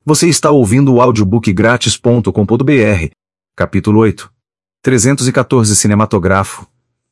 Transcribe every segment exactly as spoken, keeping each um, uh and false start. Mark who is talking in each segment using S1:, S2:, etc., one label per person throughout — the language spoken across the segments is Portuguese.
S1: Você está ouvindo o audiobook grátis ponto com ponto br. Capítulo oito. trezentos e quatorze Cinematográfico.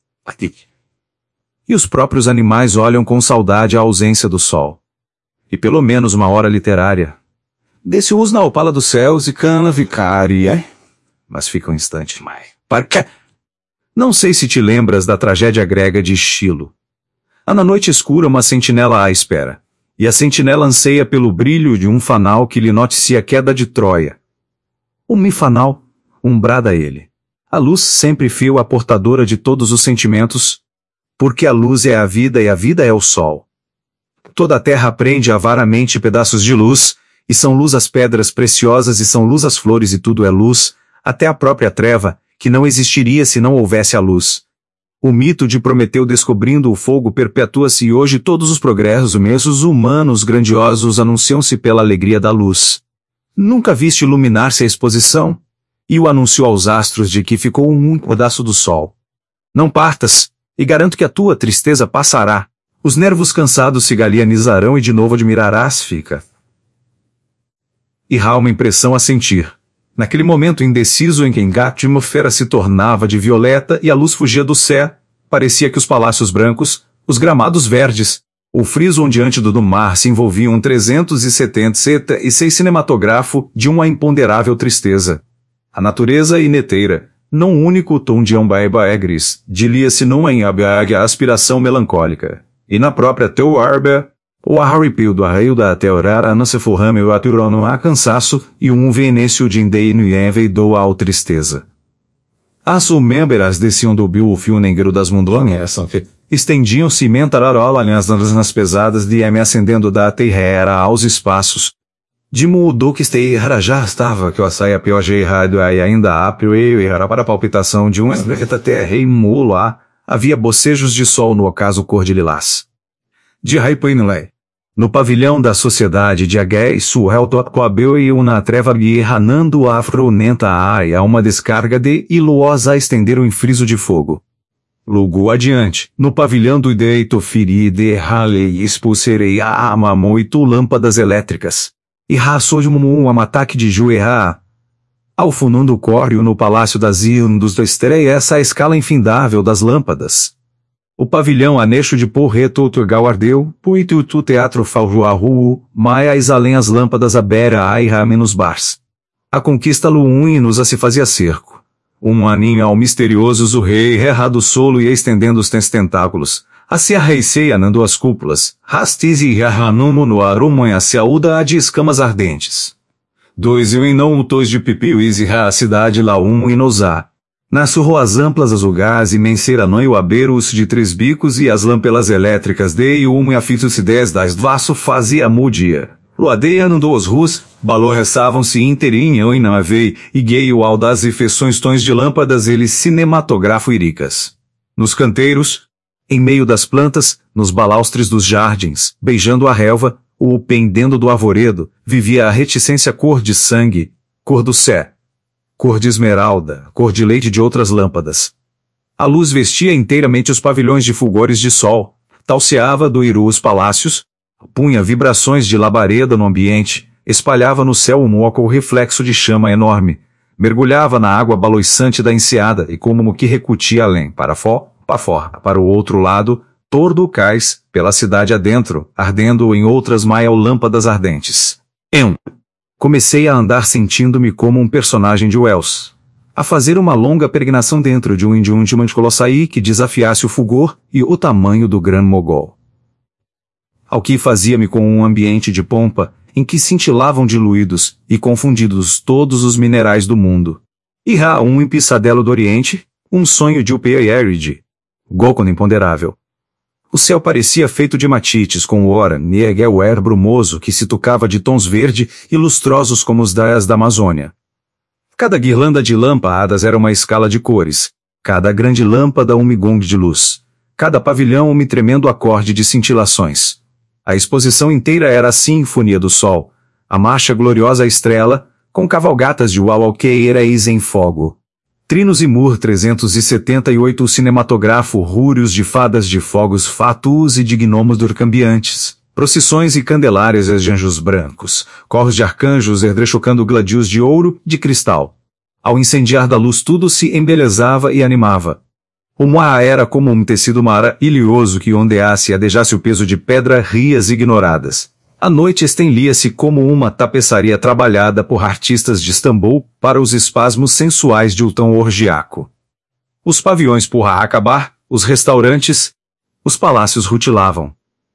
S1: E os próprios animais olham com saudade a ausência do sol. E pelo menos uma hora literária. Desce-os na opala dos céus e cana vicaria. Mas fica um instante. Para quê? Não sei se te lembras da tragédia grega de Esquilo. Há na noite escura uma sentinela à espera. E a sentinela anseia pelo brilho de um fanal que lhe noticia a queda de Troia. Um mifanal, um brada ele. A luz sempre fiel a portadora de todos os sentimentos, porque a luz é a vida e a vida é o sol. Toda a terra prende avaramente pedaços de luz, e são luz as pedras preciosas e são luz as flores e tudo é luz, até a própria treva, que não existiria se não houvesse a luz. O mito de Prometeu descobrindo o fogo perpetua-se e hoje todos os progressos imensos humanos grandiosos anunciam-se pela alegria da luz. Nunca viste iluminar-se a exposição? E o anúncio aos astros de que ficou um pedaço do sol. Não partas, e garanto que a tua tristeza passará. Os nervos cansados se galianizarão e de novo admirarás fica. E há uma impressão a sentir. Naquele momento indeciso em que a atmosfera se tornava de violeta e a luz fugia do céu, parecia que os palácios brancos, os gramados verdes, o friso ondeante do mar se envolviam trezentos e setenta e seis cinematográfico de uma imponderável tristeza. A natureza ineteira, num único tom de ambaeba gris, dilia-se numa embaga aspiração melancólica. E na própria teu arba, o arrepio do arreio da teorar a se forrame o aturono a cansaço, e um venécio de indeino e enveidou ao tristeza. As membras desciam do bio fio negro das montanhas, estendiam-se mentararolas nas pesadas de me acendendo da terra aos espaços. De modo que este já estava que o saia pioje errado e ainda apio e era para a palpitação de um esbreta terra e mulo a, havia bocejos de sol no ocaso cor de lilás. De Raipoinley. No pavilhão da sociedade de Agué e Suel Totcoabeu e uma treva e ranando a afronenta a uma descarga de iluosa a estender um friso de fogo. Lugo adiante, no pavilhão do deito firi de ralei expulserei a ama moito lâmpadas elétricas. E raçou de um ataque de juerá. Ao fundo córreo no palácio das Iundos da estreia essa escala infindável das lâmpadas. O pavilhão anexo de porreto turgal ardeu, puitu tu teatro faljuarru, maias além as lâmpadas abera airame nos bars. A conquista luínos a se fazia cerco. Um aninho ao misterioso o rei errado solo e estendendo os tentáculos. A se arreiceia nando as cúpulas, rastis e rahanumo no arumanha se aúda a de escamas ardentes. Dois e não utos de pipiuis e a cidade lá um e nosá. Nas ruas amplas as ugás e menseira noio aberos de três bicos e as lâmpadas elétricas de e um e afitos dez das vasso fazia mudia. Luadeia no dos rus, balorreçavam-se inteirinho e não havei, e gay o audaz e feições tons de lâmpadas eles cinematográfico iricas. Nos canteiros, em meio das plantas, nos balaustres dos jardins, beijando a relva, ou pendendo do arvoredo, vivia a reticência cor de sangue, cor do sé, cor de esmeralda, cor de leite de outras lâmpadas. A luz vestia inteiramente os pavilhões de fulgores de sol, talceava do iru os palácios, punha vibrações de labareda no ambiente, espalhava no céu um óculo reflexo de chama enorme, mergulhava na água baloiçante da enseada e como que recutia além, para fó, para fora, para o outro lado, tordo o cais, pela cidade adentro, ardendo em outras maial lâmpadas ardentes. Eu comecei a andar sentindo-me como um personagem de Wells, a fazer uma longa peregrinação dentro de um índio de Colossaí que desafiasse o fulgor e o tamanho do Gran Mogol. Ao que fazia-me com um ambiente de pompa, em que cintilavam diluídos e confundidos todos os minerais do mundo. E há um empissadelo do Oriente, um sonho de Upearid. Golcon imponderável. O céu parecia feito de matites com o ora nieguer brumoso que se tocava de tons verde e lustrosos como os das da Amazônia. Cada guirlanda de lâmpadas era uma escala de cores, cada grande lâmpada um migong de luz, cada pavilhão um tremendo acorde de cintilações. A exposição inteira era a sinfonia do sol, a marcha gloriosa estrela, com cavalgatas de uaualqueiras em fogo. Trinos e Mur trezentos e setenta e oito cinematográfico rúrios de fadas de fogos fatus e de gnomos durcambiantes. Procissões e candelárias de anjos brancos, corros de arcanjos entrechocando gladios de ouro, de cristal. Ao incendiar da luz tudo se embelezava e animava. O Moá era como um tecido maravilhoso que ondeasse e adejasse o peso de pedra-rias ignoradas. A noite estendia-se como uma tapeçaria trabalhada por artistas de Istambul para os espasmos sensuais de um tão orgiaco. Os paviões por acabar, os restaurantes, os palácios rutilavam.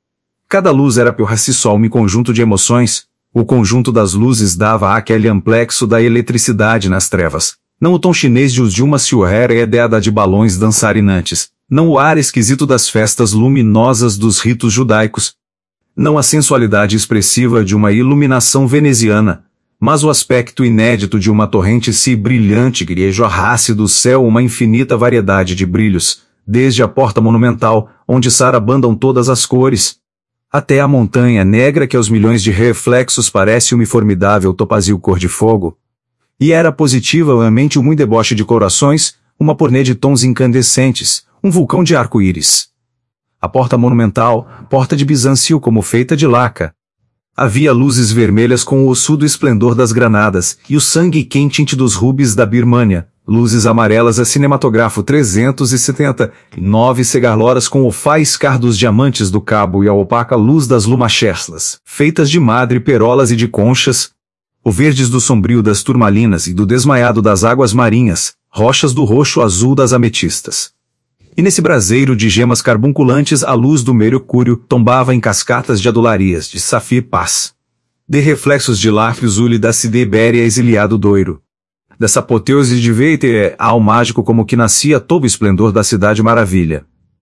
S1: Cada luz era por si só um conjunto de emoções. O conjunto das luzes dava aquele amplexo da eletricidade nas trevas. Não o tom chinês de uma silhueta ideada de balões dançarinantes. Não o ar esquisito das festas luminosas dos ritos judaicos. Não a sensualidade expressiva de uma iluminação veneziana. Mas o aspecto inédito de uma torrente se brilhante que jorrasse do céu uma infinita variedade de brilhos, desde a porta monumental, onde sarabandam todas as cores, até a montanha negra que aos milhões de reflexos parece uma formidável topazio cor de fogo. E era positivamente um deboche de corações, uma pornê de tons incandescentes, um vulcão de arco-íris. A porta monumental, porta de Bizâncio como feita de laca. Havia luzes vermelhas com o ossudo esplendor das granadas, e o sangue quente dos rubis da Birmânia, luzes amarelas a cinematográfico trezentos e setenta e nove cegarloras com o faiscar dos diamantes do cabo e a opaca luz das lumacherslas, feitas de madreperolas e de conchas, o verdes do sombrio das turmalinas e do desmaiado das águas marinhas, rochas do roxo azul das ametistas. E nesse braseiro de gemas carbunculantes a luz do mercúrio tombava em cascatas de adularias de safir paz. De reflexos de lápis ule da Sidebéria exiliado doiro. Dessa apoteose de Veite ao mágico como que nascia todo o esplendor da cidade maravilha.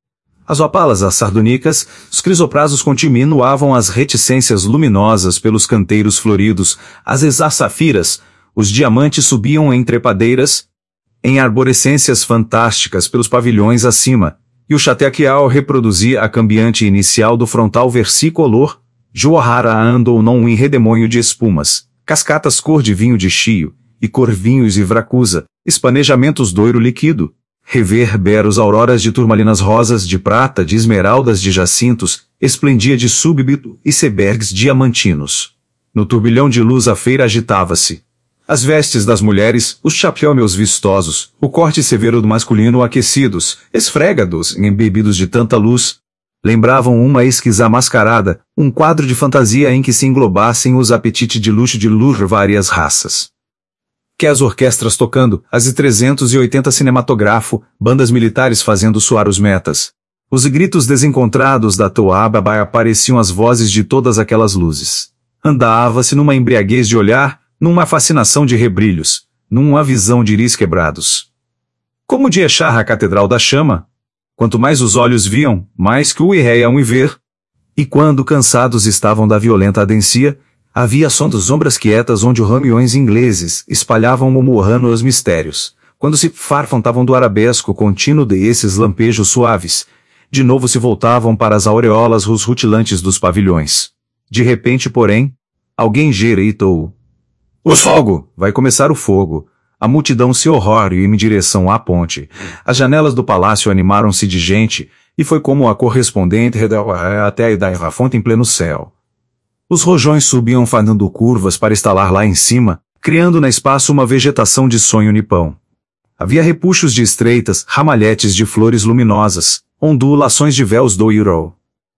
S1: As opalas as sardonicas, os crisoprazos continuavam as reticências luminosas pelos canteiros floridos, as exasafiras, os diamantes subiam em trepadeiras, em arborescências fantásticas pelos pavilhões acima, e o chateaquial reproduzia a cambiante inicial do frontal versicolor, Johara andou num redemoinho de espumas, cascatas cor de vinho de chio, e corvinhos e vracusa, espanejamentos doiro líquido, reverberos auroras de turmalinas rosas de prata de esmeraldas de jacintos, esplendia de súbito e cebergues diamantinos. No turbilhão de luz a feira agitava-se. As vestes das mulheres, os chapéus vistosos, o corte severo do masculino aquecidos, esfrégados, embebidos de tanta luz, lembravam uma esquiza mascarada, um quadro de fantasia em que se englobassem os apetites de luxo de luz várias raças. Que as orquestras tocando, as trezentos e oitenta cinematográfico, bandas militares fazendo soar os metas. Os gritos desencontrados da Toababai apareciam as vozes de todas aquelas luzes. Andava-se numa embriaguez de olhar, numa fascinação de rebrilhos, numa visão de iris quebrados. Como de Echar a Catedral da Chama? Quanto mais os olhos viam, mais que o irreiam e ver. E quando cansados estavam da violenta adencia, havia som das ombras quietas onde os ramiões ingleses espalhavam murmurando os mistérios. Quando se farfantavam do arabesco contínuo de esses lampejos suaves, de novo se voltavam para as aureolas os rutilantes dos pavilhões. De repente, porém, alguém gireitou. O fogo! Vai começar o fogo! A multidão se horror e em direção à ponte. As janelas do palácio animaram-se de gente, e foi como a correspondente até a da fonte em pleno céu. Os rojões subiam fazendo curvas para estalar lá em cima, criando no espaço uma vegetação de sonho nipão. Havia repuxos de estreitas, ramalhetes de flores luminosas, ondulações de véus do Iro.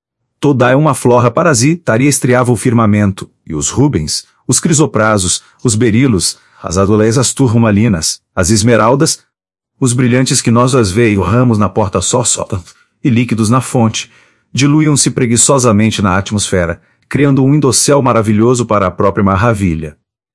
S1: Toda uma flora parasitaria estreava o firmamento, e os rubens, os crisoprazos, os berilos, as adolesas turmalinas, as esmeraldas, os brilhantes que nós as veio ramos na porta só soltam, e líquidos na fonte, diluíam-se preguiçosamente na atmosfera, criando um indossel maravilhoso para a própria maravilha.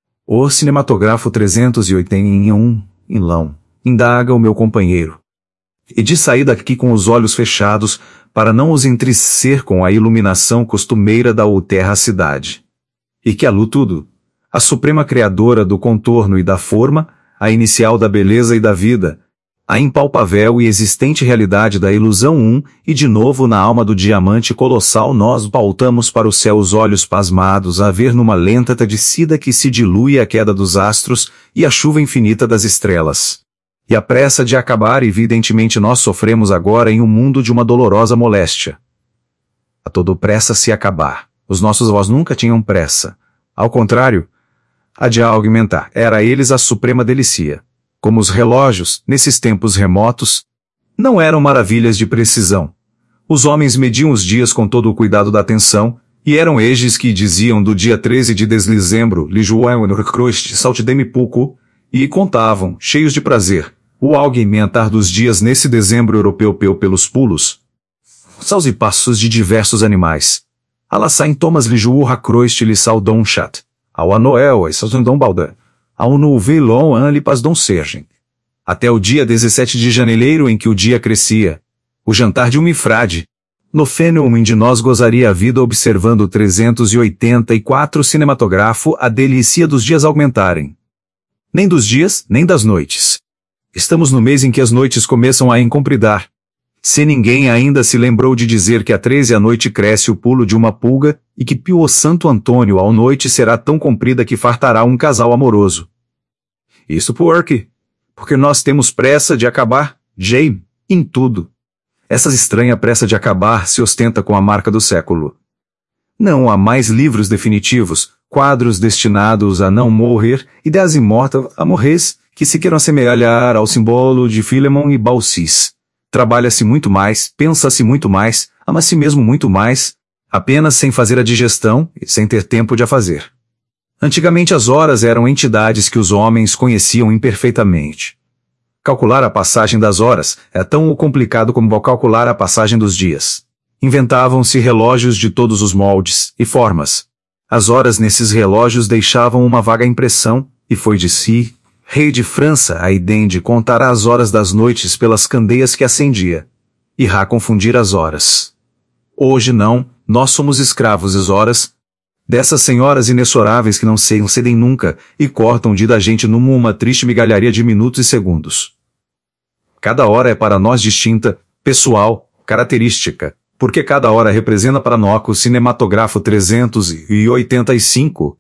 S1: O cinematógrafo trezentos e oitenta e um, em lão, indaga o meu companheiro. E de sair daqui com os olhos fechados, para não os entristecer com a iluminação costumeira da outerra cidade. E que a luz tudo, a suprema criadora do contorno e da forma, a inicial da beleza e da vida, a impalpável e existente realidade da ilusão um, e de novo na alma do diamante colossal nós pautamos para o céu os olhos pasmados a ver numa lenta descida que se dilui a queda dos astros e a chuva infinita das estrelas. E a pressa de acabar evidentemente nós sofremos agora em um mundo de uma dolorosa moléstia. A todo pressa se acabar. Os nossos avós nunca tinham pressa. Ao contrário, a de augmentar era a eles a suprema delícia. Como os relógios, nesses tempos remotos, não eram maravilhas de precisão. Os homens mediam os dias com todo o cuidado da atenção, e eram eles que diziam do dia treze de dezembro, Lijuanurcrost, Saltidemipuco, e contavam, cheios de prazer, o augmentar dos dias nesse dezembro europeu pelos pulos, saltos e passos de diversos animais. Alassain Thomas Lijuurracroist Lissaldonshat, ao Anoel e Saltondom Baldan, ao Nouvelon Anlipas Dom Sergem. Até o dia dezessete de janeiro em que o dia crescia, o jantar de um mifrade. No fenômeno de nós gozaria a vida observando trezentos e oitenta e quatro cinematográfico a delícia dos dias aumentarem. Nem dos dias, nem das noites. Estamos no mês em que as noites começam a encompridar. Se ninguém ainda se lembrou de dizer que a treze à noite cresce o pulo de uma pulga, e que Pio Santo Antônio à noite será tão comprida que fartará um casal amoroso. Isso porque, porque nós temos pressa de acabar, Jay, em tudo. Essa estranha pressa de acabar se ostenta com a marca do século. Não há mais livros definitivos, quadros destinados a não morrer, ideias imortas a morrer, que se queiram assemelhar ao símbolo de Philemon e Baucis. Trabalha-se muito mais, pensa-se muito mais, ama-se mesmo muito mais, apenas sem fazer a digestão e sem ter tempo de a fazer. Antigamente as horas eram entidades que os homens conheciam imperfeitamente. Calcular a passagem das horas é tão complicado como calcular a passagem dos dias. Inventavam-se relógios de todos os moldes e formas. As horas nesses relógios deixavam uma vaga impressão, e foi de si, rei de França, a idem de contar as horas das noites pelas candeias que acendia. Irá confundir as horas. Hoje não, nós somos escravos das horas, dessas senhoras inexoráveis que não ceiam cedem nunca, e cortam o dia da gente numa uma triste migalharia de minutos e segundos. Cada hora é para nós distinta, pessoal, característica, porque cada hora representa para nós o cinematógrafo trezentos e oitenta e cinco,